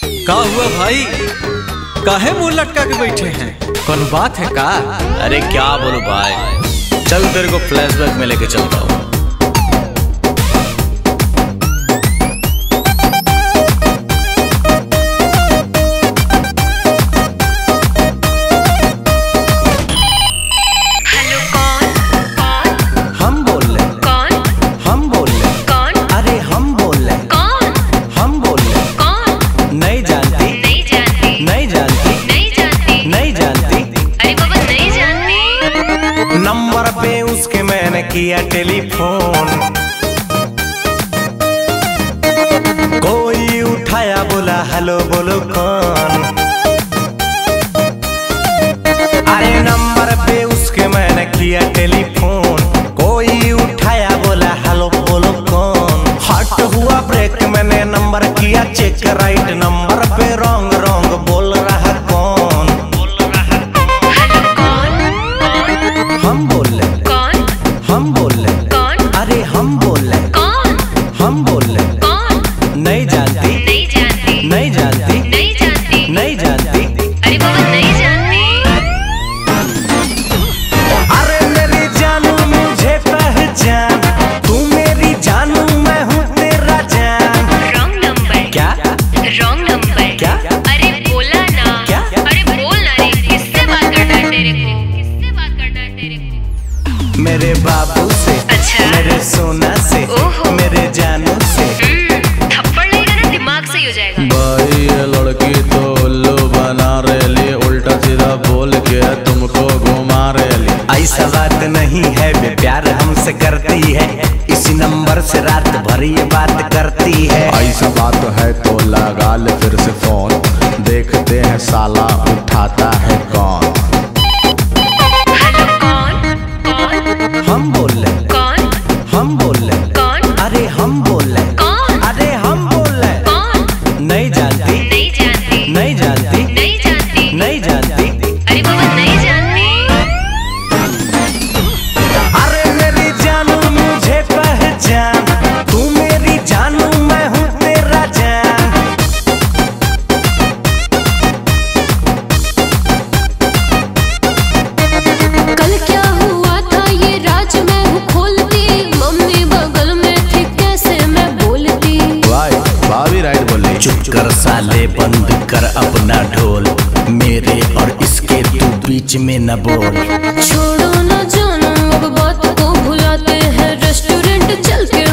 का हुआ भाई, काहे मुंह लटका के बैठे हैं? कौन बात है का? अरे क्या बोलूं भाई, चल तेरे को फ्लैशबैक में लेके चलता हूँ। नंबर पे उसके मैंने किया टेलीफोन, कोई उठाया बोला हेलो बोलो कौन। अरे नंबर पे उसके मैंने किया टेलीफोन, कोई उठाया बोला हेलो बोलो कौन। हट हुआ ब्रेक, मैंने नंबर किया चेक, राइट नंबर पे रॉन्ग रॉन्ग बोल रहा कौन। हम बोल रहे कौन, हम बोल रहे कौन, अरे हम बोल रहे कौन, हम बोल रहे कौन। नहीं जानती, नहीं जानती, नहीं जानती, नहीं जानती, नहीं जानती, अरे बाबा नहीं जानती। अरे मेरी जानू मुझे पहचान, तू मेरी जानू मैं हूँ तेरा जान। रॉन्ग नंबर क्या, रॉन्ग नंबर क्या, अरे बोला ना क्या, अरे बोल ना रे, किससे बात करना है तेरे को, किससे बात करना है तेरे को? मेरे बाबू से, अच्छा, मेरे सोना से, ओहो, मेरे जानू से। थप्पड़ लगेगा ना दिमाग सही हो जाएगा। भाई ये लड़की तो उल्लू बना रही, उल्टा सीधा बोल के तुमको घुमा रही। ऐसा बात नहीं है, वे प्यार हमसे करती है, इसी नंबर से रात भर ये बात करती है। ऐसा बात है तो लगा ले फिर से फोन, देखते हैं साला उठाता है कौन। हेलो कौन, कौन, हम बोल रहे कौन, हम बोल रहे कौन, अरे हम बोल रहे कौन, अरे हम बोल रहे कौन। नहीं जानती, नहीं जानती, नहीं जानती, नहीं जानती, नहीं जानती, अरे बाबा नहीं जानती। अरे मेरी जानू मुझे पहचान, तू मेरी जानू मैं हूँ तेरा जान। कल क्या हुआ था ये राज मैं हूँ खोलती, मम्मी बगल में थी कैसे मैं बोलती। भाई भाभी राइट बोल रही। चुप कर साले, बंद कर अपना ढोल, मेरे और इसके तू बीच में न बोल। छोड़ो ना जानो अब बात को भुलाते हैं, रेस्टोरेंट चल के